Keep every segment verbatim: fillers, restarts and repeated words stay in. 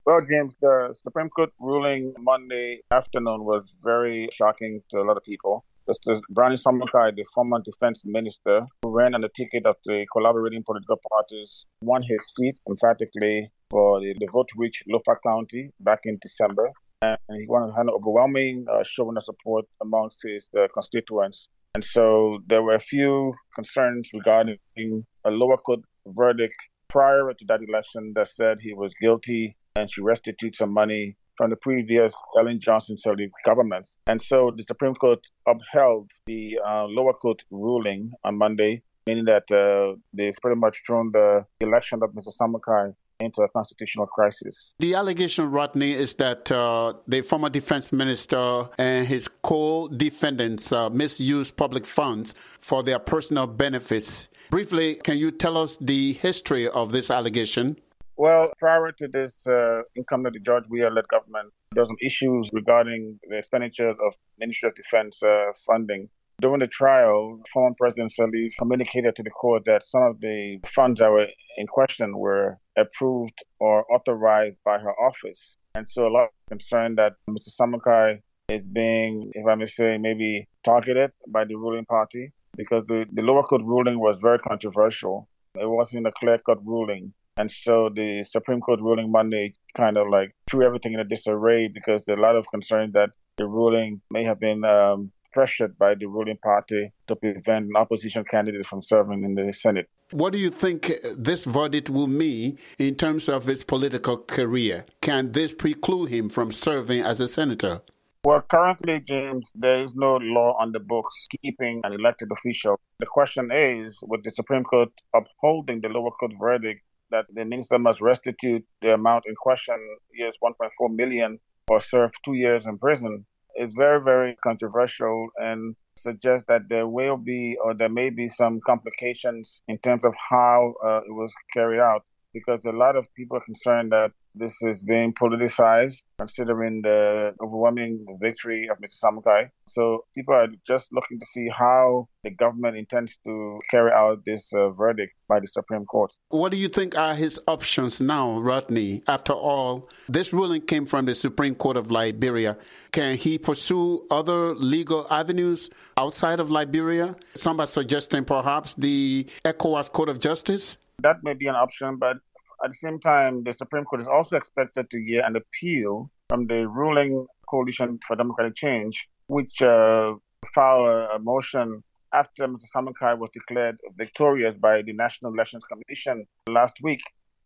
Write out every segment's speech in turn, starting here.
Well, James, the Supreme Court ruling Monday afternoon was very shocking to a lot of people. Justice Brownie Samakai, the former defense minister who ran on the ticket of the collaborating political parties, won his seat emphatically for the, the vote-rich Lofa County back in December. And he won had an overwhelming uh, showing of support amongst his uh, constituents. And so there were a few concerns regarding a lower court verdict prior to that election that said he was guilty and should restitute some money from the previous Ellen Johnson Sirleaf government. And so the Supreme Court upheld the uh, lower court ruling on Monday, meaning that uh, they've pretty much thrown the election of Mister Samakai into a constitutional crisis. The allegation, Rodney, is that uh, the former defense minister and his co-defendants uh, misused public funds for their personal benefits. Briefly, can you tell us the history of this allegation? Well, prior to this uh, income of the George Weah-led government, there were some issues regarding the expenditures of Ministry of Defense uh, funding. During the trial, former President Sirleaf communicated to the court that some of the funds that were in question were approved or authorized by her office. And so a lot of concern that Mister Samakai is being, if I may say, maybe targeted by the ruling party, because the, the lower court ruling was very controversial. It wasn't a clear-cut ruling. And so the Supreme Court ruling Monday kind of like threw everything in a disarray because there are a lot of concern that the ruling may have been um, pressured by the ruling party to prevent an opposition candidate from serving in the Senate. What do you think this verdict will mean in terms of his political career? Can this preclude him from serving as a senator? Well, currently, James, there is no law on the books keeping an elected official. The question is, with the Supreme Court upholding the lower court verdict, that the minister must restitute the amount in question, yes, one point four million dollars, or serve two years in prison, is very, very controversial and suggests that there will be or there may be some complications in terms of how uh, it was carried out, because a lot of people are concerned that this is being politicized, considering the overwhelming victory of Mister Samakai. So people are just looking to see how the government intends to carry out this uh, verdict by the Supreme Court. What do you think are his options now, Rodney? After all, this ruling came from the Supreme Court of Liberia. Can he pursue other legal avenues outside of Liberia? Some are suggesting perhaps the ECOWAS Court of Justice? That may be an option, but at the same time, the Supreme Court is also expected to hear an appeal from the ruling Coalition for Democratic Change, which uh, filed a motion after Mister Samakai was declared victorious by the National Elections Commission last week.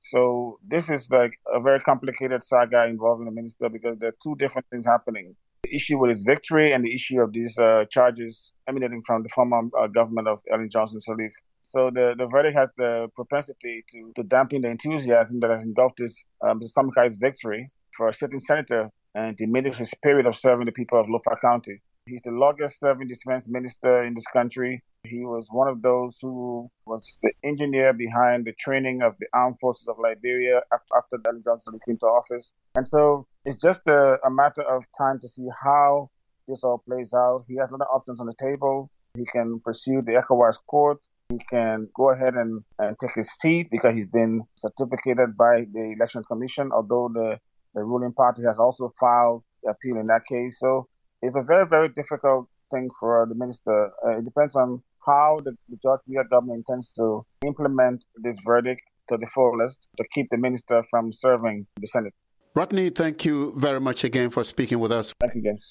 So this is like a very complicated saga involving the minister because there are two different things happening. The issue with his victory and the issue of these uh, charges emanating from the former uh, government of Ellen Johnson Sirleaf. So the, the verdict has the propensity to, to dampen the enthusiasm that has engulfed this um, Mister Samakai's victory for a sitting senator and diminish his spirit of serving the people of Lofa County. He's the longest-serving defense minister in this country. He was one of those who was the engineer behind the training of the armed forces of Liberia after, after Ellen Johnson came to office. And so it's just a, a matter of time to see how this all plays out. He has other options on the table. He can pursue the ECOWAS court. He can go ahead and, and take his seat because he's been certificated by the Election Commission, although the, the ruling party has also filed the appeal in that case. So it's a very, very difficult thing for the minister. Uh, it depends on how the, the George Weah government intends to implement this verdict to the fullest to keep the minister from serving the Senate. Rodney, thank you very much again for speaking with us. Thank you, James.